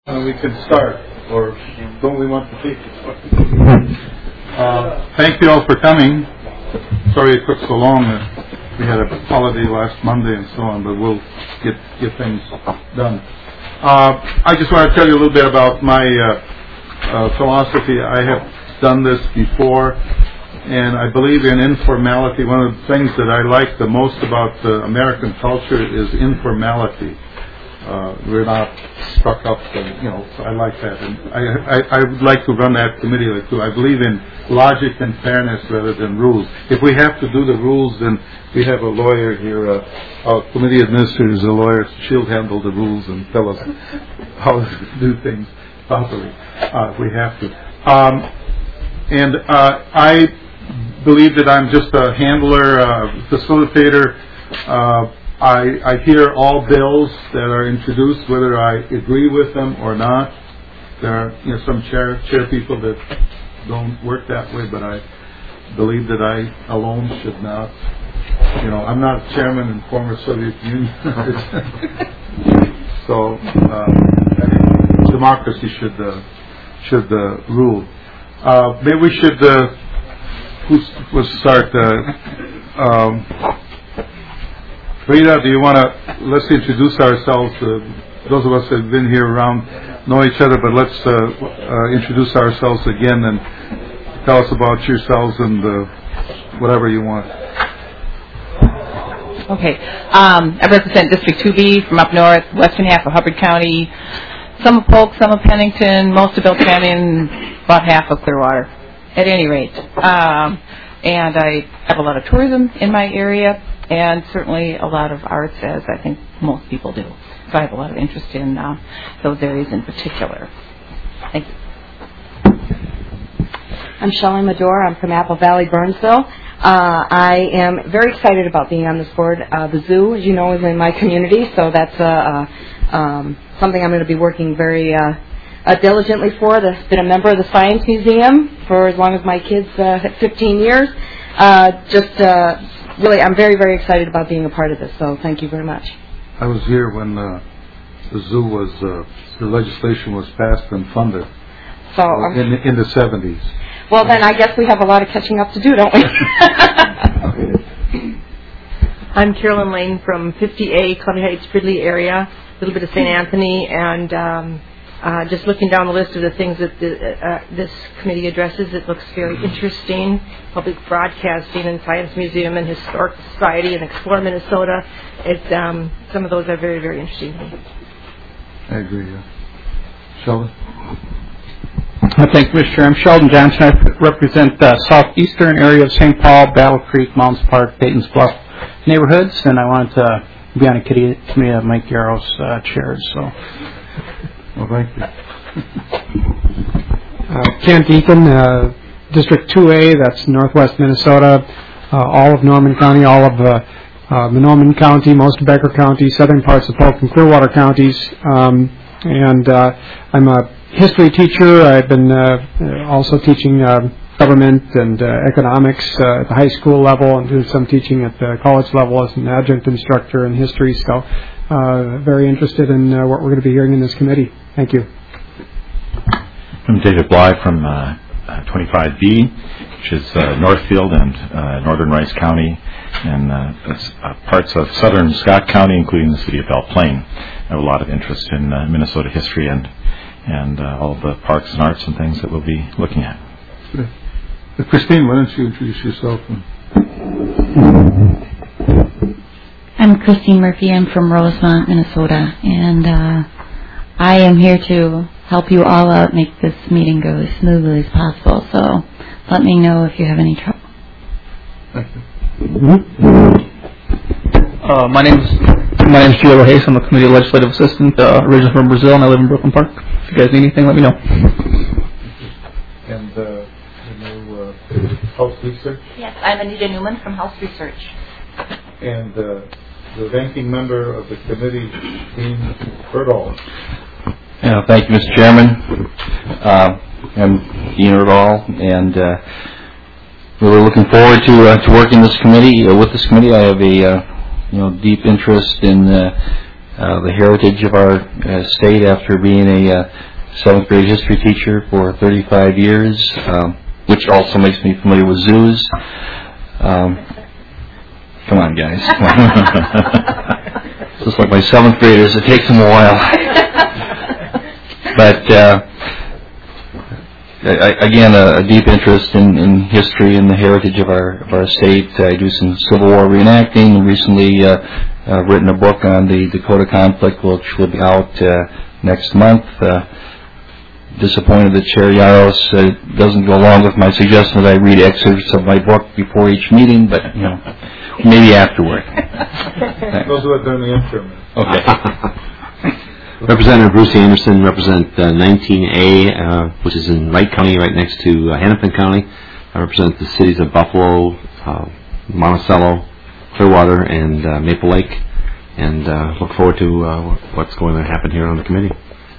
We can start, or don't we want to take it? Thank you all for coming. Sorry it took so long. We had a holiday last Monday and so on, but we'll get things done. I just want to tell you a little bit about my philosophy. I have done this before, and I believe in informality. One of the things that I like the most about American culture is informality. We're not stuck up, I like that. And I would like to run that committee like too. I believe in logic and fairness rather than rules. If we have to do the rules, then we have a lawyer here, our committee administrator is a lawyer. She'll handle the rules and tell us how to do things properly if we have to. I believe that I'm just a handler, facilitator. I hear all bills that are introduced, whether I agree with them or not. There are some chair people that don't work that way, but I believe that I alone should not. I'm not chairman in former Soviet Union, so I think democracy should rule. Maybe we should. We'll start. Rita, do you want to, let's introduce ourselves. Those of us that have been here around know each other, but let's introduce ourselves again and tell us about yourselves and whatever you want. Okay. I represent District 2B from up north, western half of Hubbard County, some of Polk, some of Pennington, most of Bill Canyon, about half of Clearwater, at any rate. And I have a lot of tourism in my area, and certainly a lot of arts, as I think most people do. So I have a lot of interest in those areas in particular. Thank you. I'm Shelley Medore. I'm from Apple Valley, Burnsville. I am very excited about being on this board. The zoo, as you know, is in my community, so that's something I'm going to be working very diligently for. I've been a member of the Science Museum for as long as my kids, 15 years. Really, I'm very, very excited about being a part of this, so thank you very much. I was here when the zoo was, the legislation was passed and funded in the 70s. Well, then I guess we have a lot of catching up to do, don't we? I'm Carolyn Lane from 50A, Columbia Heights, Fridley area, a little bit of St. Anthony, and just looking down the list of the things that this committee addresses, it looks very interesting. Public broadcasting and Science Museum and Historic Society and Explore Minnesota. Some of those are very, very interesting to me. I agree, yeah. Sheldon? Thank you, Mr. Chair. I'm Sheldon Johnson. I represent the southeastern area of St. Paul, Battle Creek, Mounds Park, Peyton's Bluff neighborhoods, and I wanted to be on a committee of Mike Yarrow's chairs. So. Well, thank you. Kent Eakin, District 2A, that's northwest Minnesota, all of Norman County, all of Mahnomen County, most of Becker County, southern parts of Polk and Clearwater counties. And I'm a history teacher. I've been also teaching government and economics at the high school level and doing some teaching at the college level as an adjunct instructor in history. So very interested in what we're going to be hearing in this committee. Thank you. I'm David Bly from 25B, which is Northfield and northern Rice County, and parts of southern Scott County, including the city of Belle Plaine. I have a lot of interest in Minnesota history and all of the parks and arts and things that we'll be looking at. Christine, why don't you introduce yourself? I'm Christine Murphy. I'm from Rosemont, Minnesota, and I am here to help you all out, make this meeting go as smoothly as possible. So let me know if you have any trouble. Thank you. My name's Gio Hayes. I'm a committee legislative assistant, originally from Brazil, and I live in Brooklyn Park. If you guys need anything, let me know. And House Research? Yes, I'm Anita Newman from House Research. And the ranking member of the committee, Dean Erdahl. Thank you, Mr. Chairman. I'm Dean Erdahl, and really looking forward to working this committee. With this committee, I have a deep interest in the heritage of our state after being a 7th grade history teacher for 35 years, which also makes me familiar with zoos. Come on, guys. Just like my 7th graders, it takes them a while. But again, a deep interest in history and the heritage of our state. I do some Civil War reenacting. Recently written a book on the Dakota conflict, which will be out next month. Disappointed that Chair Yaros doesn't go along with my suggestion that I read excerpts of my book before each meeting, but maybe afterward. Those who are doing the interim. Okay. Representative Bruce Anderson, represent 19A, which is in Wright County, right next to Hennepin County. I represent the cities of Buffalo, Monticello, Clearwater, and Maple Lake, and look forward to what's going to happen here on the committee.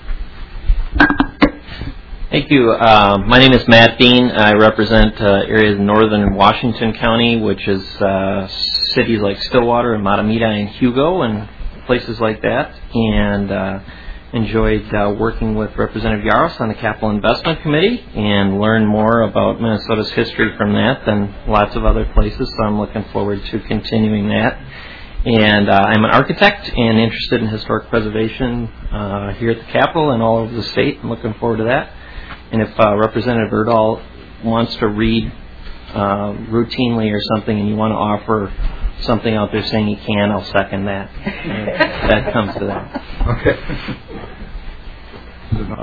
Thank you. My name is Matt Dean. I represent areas in northern Washington County, which is cities like Stillwater and Matamita and Hugo and places like that, and enjoyed working with Representative Yaros on the Capital Investment Committee and learned more about Minnesota's history from that than lots of other places, so I'm looking forward to continuing that. And I'm an architect and interested in historic preservation here at the Capitol and all over the state. I'm looking forward to that. And if Representative Erdahl wants to read routinely or something and you want to offer something out there saying he can, I'll second that. That comes to that. Okay.